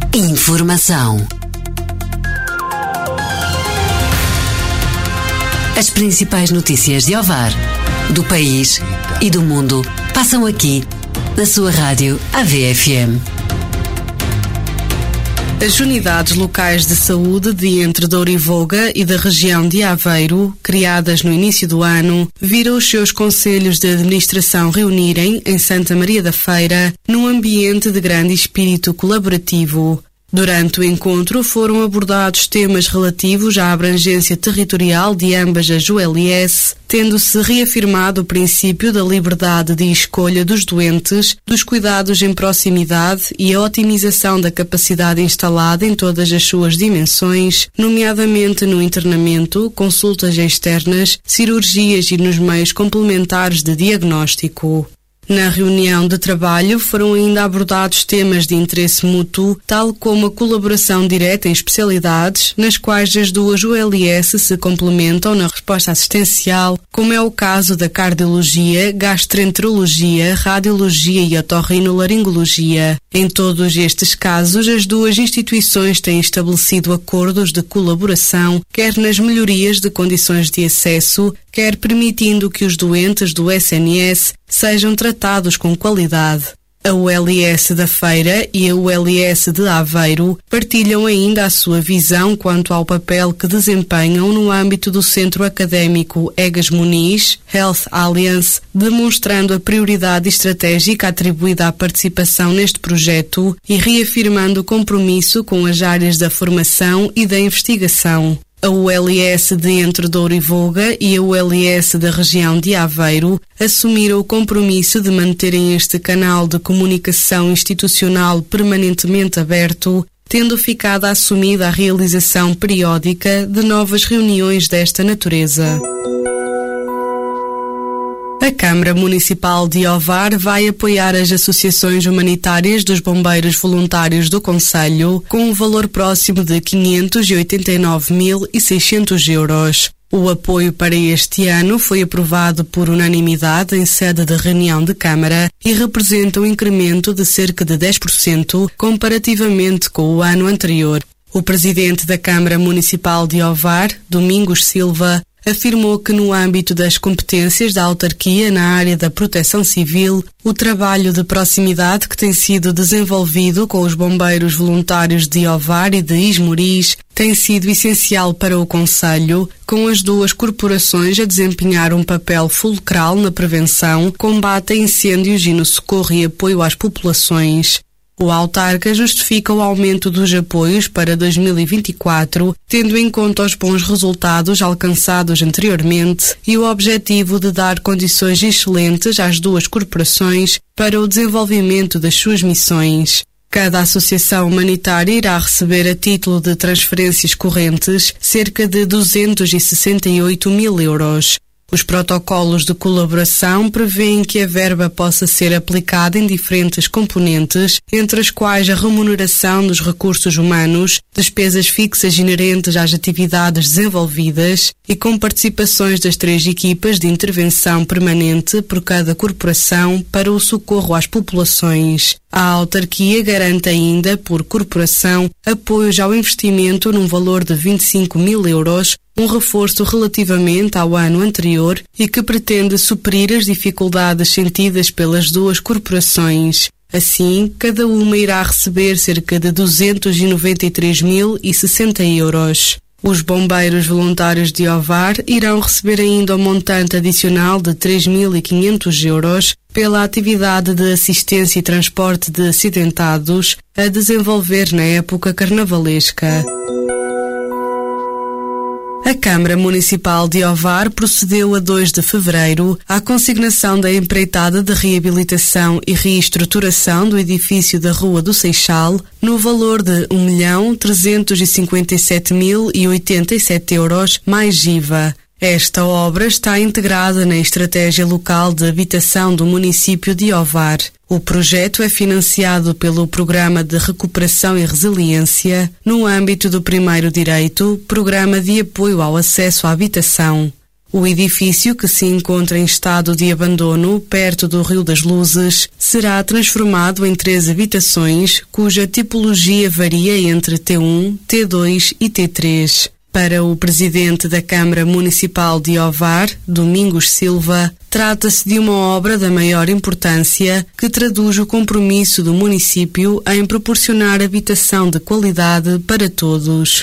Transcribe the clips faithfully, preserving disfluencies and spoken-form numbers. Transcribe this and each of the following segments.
Informação. As principais notícias de Ovar, do país e do mundo passam aqui, na sua rádio A V F M. As unidades locais de saúde de Entre Douro e Voga e da região de Aveiro, criadas no início do ano, viram os seus conselhos de administração reunirem em Santa Maria da Feira, num ambiente de grande espírito colaborativo. Durante o encontro foram abordados temas relativos à abrangência territorial de ambas as U L S, tendo-se reafirmado o princípio da liberdade de escolha dos doentes, dos cuidados em proximidade e a otimização da capacidade instalada em todas as suas dimensões, nomeadamente no internamento, consultas externas, cirurgias e nos meios complementares de diagnóstico. Na reunião de trabalho foram ainda abordados temas de interesse mútuo, tal como a colaboração direta em especialidades, nas quais as duas U L S se complementam na resposta assistencial, como é o caso da cardiologia, gastroenterologia, radiologia e otorrinolaringologia. Em todos estes casos, as duas instituições têm estabelecido acordos de colaboração, quer nas melhorias de condições de acesso, quer permitindo que os doentes do S N S sejam tratados com qualidade. A U L S da Feira e a U L S de Aveiro partilham ainda a sua visão quanto ao papel que desempenham no âmbito do Centro Académico Egas Muniz Health Alliance, demonstrando a prioridade estratégica atribuída à participação neste projeto e reafirmando o compromisso com as áreas da formação e da investigação. A U L S de Entre Douro e Voga e a U L S da região de Aveiro assumiram o compromisso de manterem este canal de comunicação institucional permanentemente aberto, tendo ficado assumida a realização periódica de novas reuniões desta natureza. A Câmara Municipal de Ovar vai apoiar as associações humanitárias dos bombeiros voluntários do concelho com um valor próximo de quinhentos e oitenta e nove mil e seiscentos euros. O apoio para este ano foi aprovado por unanimidade em sede de reunião de Câmara e representa um incremento de cerca de dez por cento comparativamente com o ano anterior. O presidente da Câmara Municipal de Ovar, Domingos Silva, afirmou que no âmbito das competências da autarquia na área da proteção civil, o trabalho de proximidade que tem sido desenvolvido com os bombeiros voluntários de Ovar e de Esmoriz tem sido essencial para o concelho, com as duas corporações a desempenhar um papel fulcral na prevenção, combate a incêndios e no socorro e apoio às populações. O autarca justifica o aumento dos apoios para dois mil e vinte e quatro, tendo em conta os bons resultados alcançados anteriormente e o objetivo de dar condições excelentes às duas corporações para o desenvolvimento das suas missões. Cada associação humanitária irá receber a título de transferências correntes cerca de duzentos e sessenta e oito mil euros. Os protocolos de colaboração prevêem que a verba possa ser aplicada em diferentes componentes, entre as quais a remuneração dos recursos humanos, despesas fixas inerentes às atividades desenvolvidas e com participações das três equipas de intervenção permanente por cada corporação para o socorro às populações. A autarquia garante ainda, por corporação, apoios ao investimento num valor de vinte e cinco mil euros, um reforço relativamente ao ano anterior e que pretende suprir as dificuldades sentidas pelas duas corporações. Assim, cada uma irá receber cerca de duzentos e noventa e três mil e sessenta euros. Os bombeiros voluntários de Ovar irão receber ainda um montante adicional de três mil e quinhentos euros pela atividade de assistência e transporte de acidentados a desenvolver na época carnavalesca. A Câmara Municipal de Ovar procedeu a dois de fevereiro à consignação da empreitada de reabilitação e reestruturação do edifício da Rua do Seixal no valor de um milhão trezentos e cinquenta e sete mil e oitenta e sete euros mais I V A. Esta obra está integrada na Estratégia Local de Habitação do município de Ovar. O projeto é financiado pelo Programa de Recuperação e Resiliência no âmbito do Primeiro Direito, Programa de Apoio ao Acesso à Habitação. O edifício, que se encontra em estado de abandono, perto do Rio das Luzes, será transformado em três habitações, cuja tipologia varia entre T um, T dois e T três. Para o presidente da Câmara Municipal de Ovar, Domingos Silva, trata-se de uma obra da maior importância que traduz o compromisso do município em proporcionar habitação de qualidade para todos.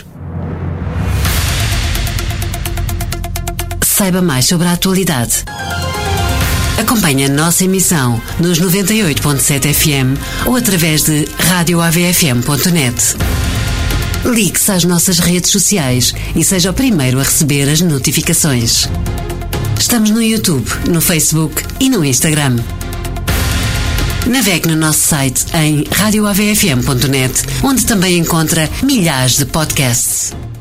Saiba mais sobre a atualidade. Acompanhe a nossa emissão nos noventa e oito ponto sete F M ou através de rádio A V F M ponto net. Ligue-se às nossas redes sociais e seja o primeiro a receber as notificações. Estamos no YouTube, no Facebook e no Instagram. Navegue no nosso site em rádio A V F M ponto net, onde também encontra milhares de podcasts.